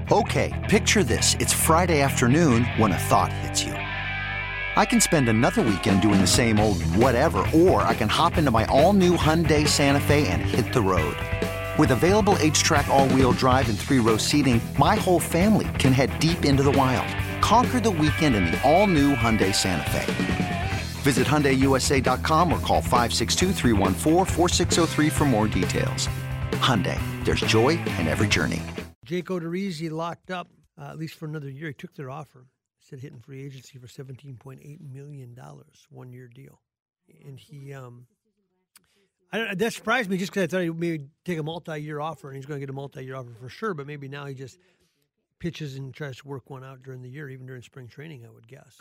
Okay, picture this. It's Friday afternoon when a thought hits you. I can spend another weekend doing the same old whatever, or I can hop into my all-new Hyundai Santa Fe and hit the road. With available H-Track all-wheel drive and 3-row seating, my whole family can head deep into the wild. Conquer the weekend in the all-new Hyundai Santa Fe. Visit HyundaiUSA.com or call 562-314-4603 for more details. Hyundai, there's joy in every journey. Jake Odorizzi locked up, at least for another year. He took their offer. Said hitting free agency for $17.8 million, 1-year deal. And he, that surprised me just because I thought he would maybe take a multi-year offer, and he's going to get a multi-year offer for sure, but maybe now he just pitches and tries to work one out during the year, even during spring training, I would guess.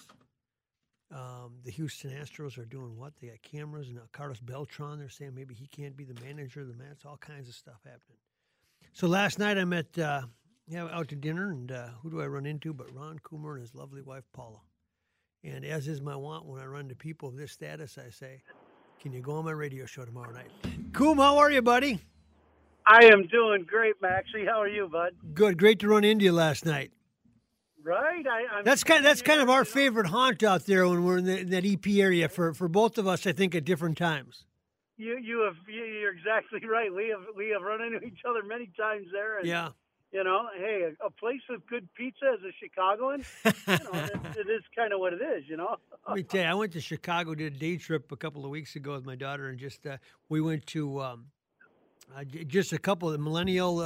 The Houston Astros are doing what? They got cameras, and Carlos Beltran, they're saying maybe he can't be the manager of the Mets, all kinds of stuff happening. So last night I met... out to dinner, and who do I run into but Ron Coomer and his lovely wife, Paula. And as is my wont, when I run into people of this status, I say, can you go on my radio show tomorrow night? Coom, how are you, buddy? I am doing great, Maxie. How are you, bud? Good. Great to run into you last night. Right? That's kind of our favorite haunt out there when we're in that EP area for both of us, I think, at different times. You're exactly right. We have run into each other many times there. And, yeah. You know, hey, a place with good pizza as a Chicagoan, it is kind of what it is, you know. Let me tell you, I went to Chicago, did a day trip a couple of weeks ago with my daughter, and just we went to just a couple of Millennial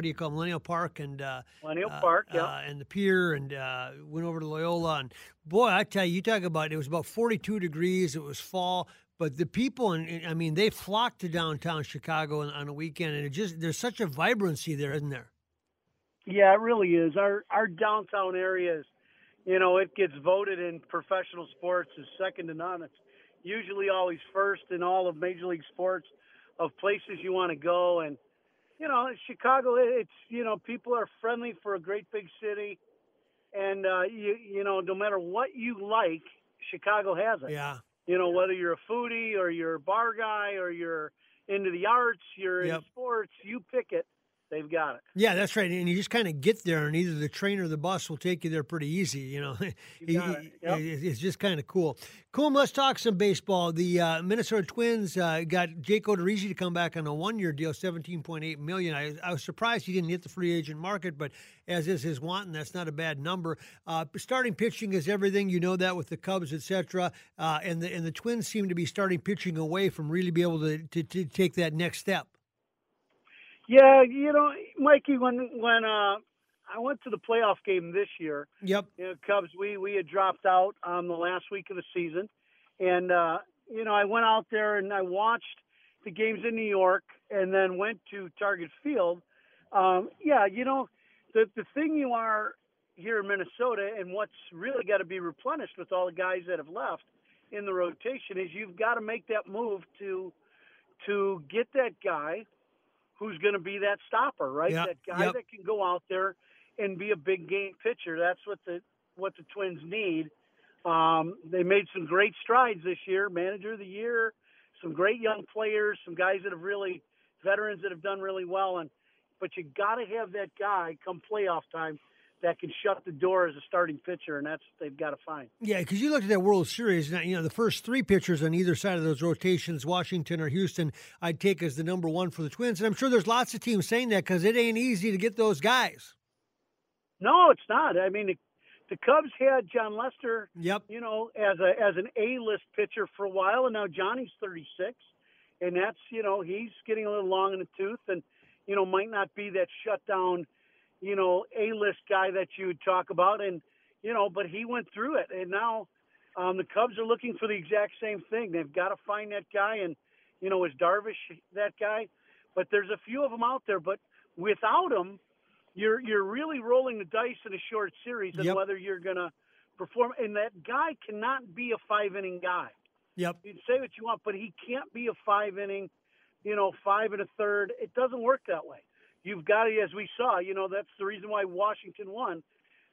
Park and Millennial Park, yeah, and the pier, and went over to Loyola. And boy, I tell you, it was about 42 degrees. It was fall. But the people, they flocked to downtown Chicago on a weekend, and there's such a vibrancy there, isn't there? Yeah, it really is. Our downtown area is, it gets voted in professional sports as second to none. It's usually always first in all of Major League Sports of places you want to go. And, Chicago, it's, people are friendly for a great big city. And, no matter what you like, Chicago has it. Yeah. Whether you're a foodie or you're a bar guy or you're into the arts, you're into sports, you pick it. They've got it. Yeah, that's right. And you just kind of get there, and either the train or the bus will take you there pretty easy. You got it. Yep. It's just kind of cool. Cool. Let's talk some baseball. The Minnesota Twins got Jake Odorizzi to come back on a 1-year deal, $17.8 million. I was surprised he didn't hit the free agent market, but as is his want, and that's not a bad number. Starting pitching is everything. You know that with the Cubs, etc. And the Twins seem to be starting pitching away from really be able to take that next step. Yeah, Mikey, when I went to the playoff game this year, yep, Cubs, we had dropped out on the last week of the season, and I went out there and I watched the games in New York, and then went to Target Field. The thing you are here in Minnesota, and what's really got to be replenished with all the guys that have left in the rotation, is you've got to make that move to get that guy who's going to be that stopper, right? Yep. That guy that can go out there and be a big game pitcher. That's what the Twins need. They made some great strides this year, manager of the year, some great young players, some guys that have veterans that have done really well. But you got to have that guy come playoff time that can shut the door as a starting pitcher, and that's what they've got to find. Yeah, because you looked at that World Series, and the first three pitchers on either side of those rotations, Washington or Houston, I'd take as the number one for the Twins. And I'm sure there's lots of teams saying that because it ain't easy to get those guys. No, it's not. I mean, the Cubs had John Lester, yep, as an A-list pitcher for a while, and now Johnny's 36, and that's, he's getting a little long in the tooth, and, might not be that shutdown, A-list guy that you would talk about. And, but he went through it. And now the Cubs are looking for the exact same thing. They've got to find that guy. And, is Darvish that guy? But there's a few of them out there. But without him, you're really rolling the dice in a short series and whether you're going to perform. And that guy cannot be a 5-inning guy. Yep. You can say what you want, but he can't be a 5-inning, 5 1/3. It doesn't work that way. You've got to, as we saw, that's the reason why Washington won.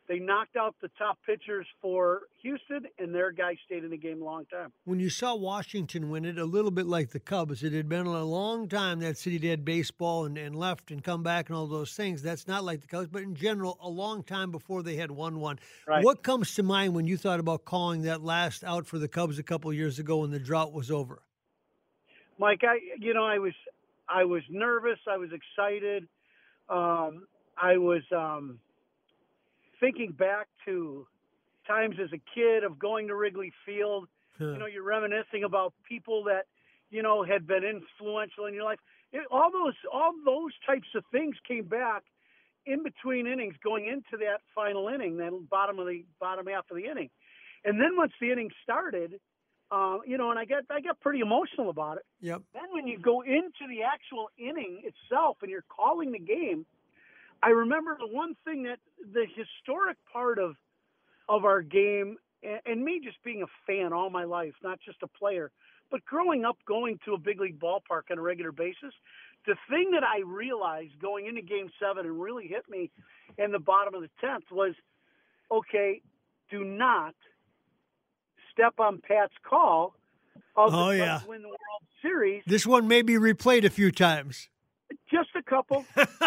They knocked out the top pitchers for Houston, and their guy stayed in the game a long time. When you saw Washington win it, a little bit like the Cubs, it had been a long time that city did baseball and left and come back and all those things. That's not like the Cubs, but in general, a long time before they had won one. Right. What comes to mind when you thought about calling that last out for the Cubs a couple of years ago when the drought was over? Mike, I was nervous. I was excited. I was thinking back to times as a kid of going to Wrigley Field. You're reminiscing about people that, had been influential in your life. All those types of things came back in between innings going into that final inning, that bottom half of the inning. And then once the inning started, and I got pretty emotional about it. Yep. Then when you go into the actual inning itself and you're calling the game, I remember the one thing that the historic part of our game, and me just being a fan all my life, not just a player, but growing up going to a big league ballpark on a regular basis, the thing that I realized going into Game 7 and really hit me in the bottom of the 10th was, okay, do not step on Pat's call of the Cubs win the World Series. This one may be replayed a few times. Just a couple,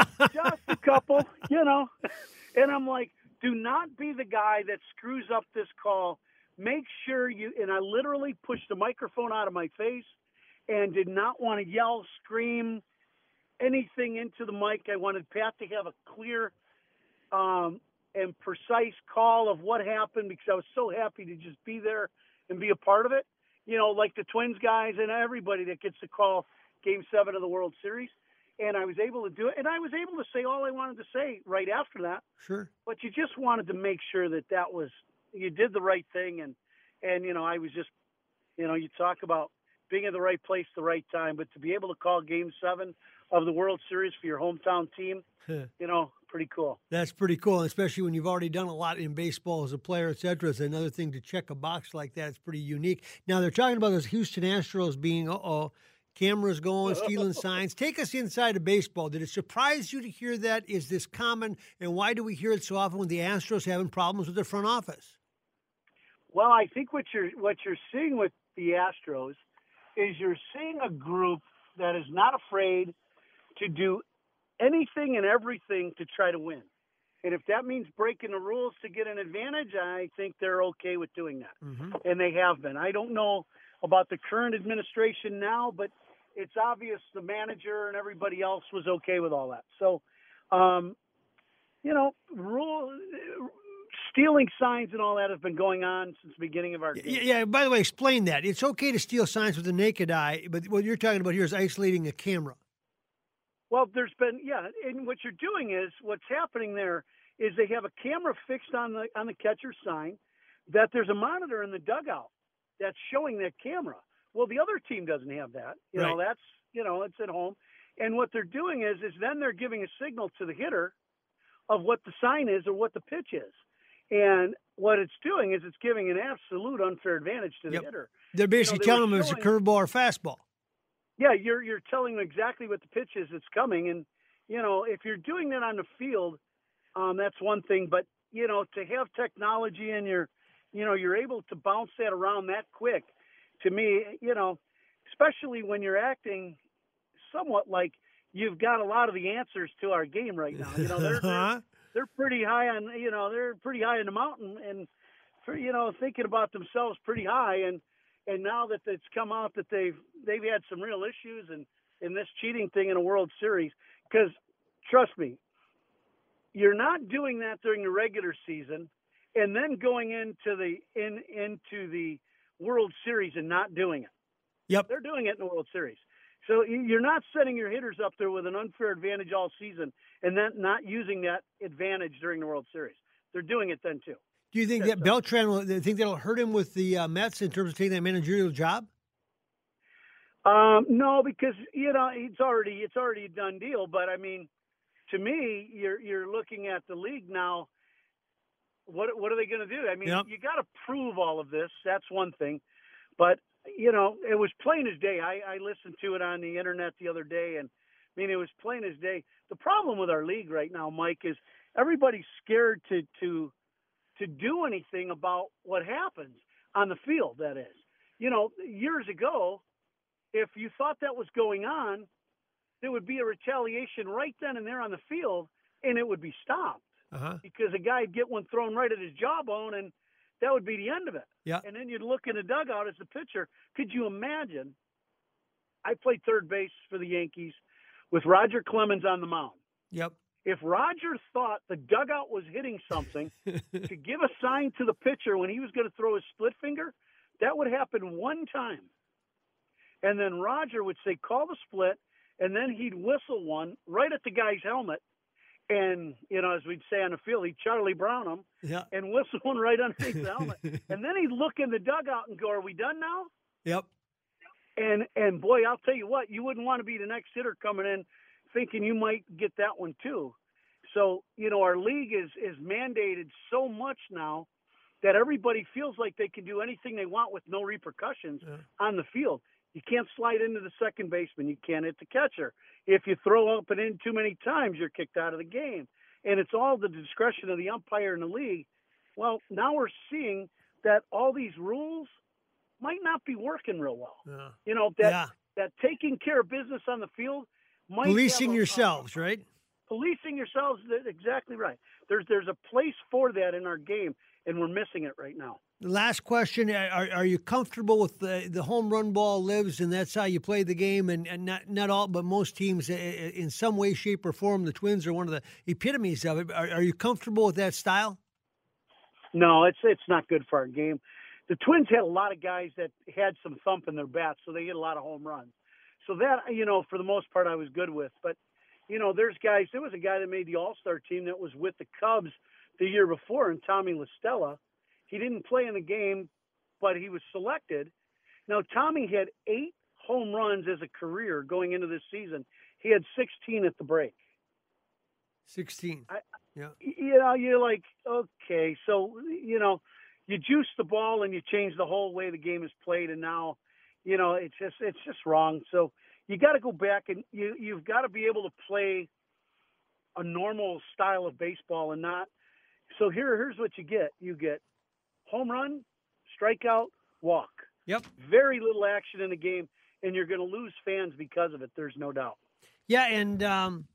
And I'm like, do not be the guy that screws up this call. Make sure and I literally pushed the microphone out of my face and did not want to yell, scream, anything into the mic. I wanted Pat to have a clear and precise call of what happened because I was so happy to just be there and be a part of it. Like the Twins guys and everybody that gets to call Game 7 of the World Series. And I was able to do it. And I was able to say all I wanted to say right after that. Sure. But you just wanted to make sure that was you did the right thing. And I was just, you talk about being in the right place at the right time. But to be able to call Game 7 of the World Series for your hometown team, pretty cool. That's pretty cool, especially when you've already done a lot in baseball as a player, et cetera. It's another thing to check a box like that. It's pretty unique. Now, they're talking about those Houston Astros being, cameras going, stealing signs. Take us inside of baseball. Did it surprise you to hear that? Is this common? And why do we hear it so often when the Astros having problems with their front office? Well, I think what you're seeing with the Astros is you're seeing a group that is not afraid to do anything and everything to try to win. And if that means breaking the rules to get an advantage, I think they're okay with doing that. Mm-hmm. And they have been. I don't know about the current administration now, but it's obvious the manager and everybody else was okay with all that. So, stealing signs and all that has been going on since the beginning of our game. Yeah, by the way, explain that. It's okay to steal signs with the naked eye, but what you're talking about here is isolating a camera. Well, there's been, and what you're doing is, what's happening there is they have a camera fixed on the catcher's sign, that there's a monitor in the dugout that's showing that camera. Well, the other team doesn't have that. That's, it's at home. And what they're doing is then they're giving a signal to the hitter of what the sign is or what the pitch is. And what it's doing is it's giving an absolute unfair advantage to the hitter. They're basically telling them it's a curveball or fastball. Yeah, you're telling them exactly what the pitch is that's coming. And, if you're doing that on the field, that's one thing. But, to have technology and you're able to bounce that around that quick, to me, especially when you're acting somewhat like you've got a lot of the answers to our game right now. They're pretty high on, they're pretty high in the mountain and, thinking about themselves pretty high. And now that it's come out that they've had some real issues and in this cheating thing in a World Series, because trust me, you're not doing that during the regular season and then going into the World Series and not doing it. Yep. They're doing it in the World Series. So you're not setting your hitters up there with an unfair advantage all season and then not using that advantage during the World Series. They're doing it then too. Do you think that Beltran that'll hurt him with the Mets in terms of taking that managerial job? No, because it's already a done deal. But I mean, to me, you're looking at the league now. What are they going to do? I mean, You got to prove all of this. That's one thing. But it was plain as day. I listened to it on the internet the other day, and I mean, it was plain as day. The problem with our league right now, Mike, is everybody's scared to to do anything about what happens on the field, that is. You know, years ago, if you thought that was going on, there would be a retaliation right then and there on the field, and it would be stopped. Because a guy would get one thrown right at his jawbone, and that would be the end of it. Yeah. And then you'd look in the dugout as the pitcher. Could you imagine? I played third base for the Yankees with Roger Clemens on the mound. Yep. If Roger thought the dugout was hitting something, to give a sign to the pitcher when he was going to throw his split finger, that would happen one time. And then Roger would say, call the split, and then he'd whistle one right at the guy's helmet. And, you know, as we'd say on the field, he'd Charlie Brown him and whistle one right underneath the helmet. And then he'd look in the dugout and go, are we done now? Yep. And boy, I'll tell you what, you wouldn't want to be the next hitter coming in thinking you might get that one too. So, you know, our league is mandated so much now that everybody feels like they can do anything they want with no repercussions on the field. You can't slide into the second baseman. You can't hit the catcher. If you throw up and in too many times, you're kicked out of the game. And it's all the discretion of the umpire in the league. Well, now we're seeing that all these rules might not be working real well. Yeah. You know, that taking care of business on the field might policing yourselves, right? Policing yourselves, exactly right. There's a place for that in our game, and we're missing it right now. Last question: Are you comfortable with the home run ball lives, and that's how you play the game? And not all, but most teams, in some way, shape, or form, the Twins are one of the epitomes of it. Are you comfortable with that style? No, it's not good for our game. The Twins had a lot of guys that had some thump in their bats, so they hit a lot of home runs. So that, you know, for the most part, I was good with. But, you know, there was a guy that made the All-Star team that was with the Cubs the year before, and Tommy La Stella. He didn't play in the game, but he was selected. Now, Tommy had 8 home runs as a career going into this season. He had 16 at the break. 16. Yeah. You know, you're like, okay, so, you know, you juice the ball and you change the whole way the game is played, and now, you know, it's just wrong. So you got to go back, and you've got to be able to play a normal style of baseball and not. So here's what you get. You get home run, strikeout, walk. Yep. Very little action in the game, and you're going to lose fans because of it. There's no doubt. Yeah, and and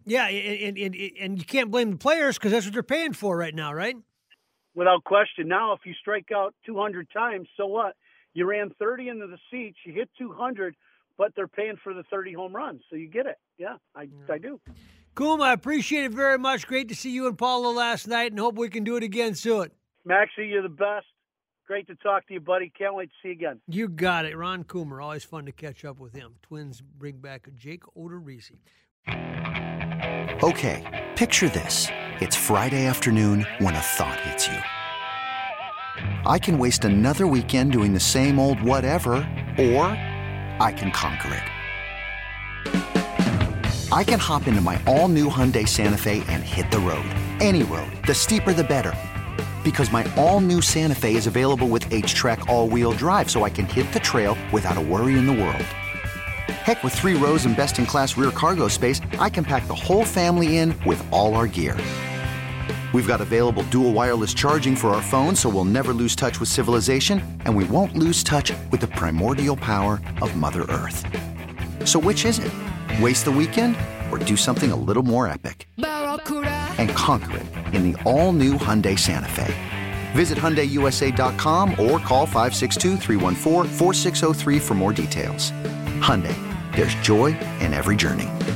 you can't blame the players because that's what they're paying for right now, right? Without question. Now, if you strike out 200 times, so what? You ran 30 into the seats, you hit 200, but they're paying for the 30 home runs. So you get it. Yeah, I do. Cool, I appreciate it very much. Great to see you and Paula last night, and hope we can do it again soon. Maxie, you're the best. Great to talk to you, buddy. Can't wait to see you again. You got it. Ron Coomer, always fun to catch up with him. Twins bring back Jake Odorizzi. Okay, picture this. It's Friday afternoon when a thought hits you. I can waste another weekend doing the same old whatever, or I can conquer it. I can hop into my all-new Hyundai Santa Fe and hit the road. Any road. The steeper, the better. Because my all-new Santa Fe is available with H-Track all-wheel drive, so I can hit the trail without a worry in the world. Heck, with 3 rows and best-in-class rear cargo space, I can pack the whole family in with all our gear. We've got available dual wireless charging for our phones, so we'll never lose touch with civilization, and we won't lose touch with the primordial power of Mother Earth. So which is it? Waste the weekend or do something a little more epic? And conquer it in the all-new Hyundai Santa Fe. Visit HyundaiUSA.com or call 562-314-4603 for more details. Hyundai, there's joy in every journey.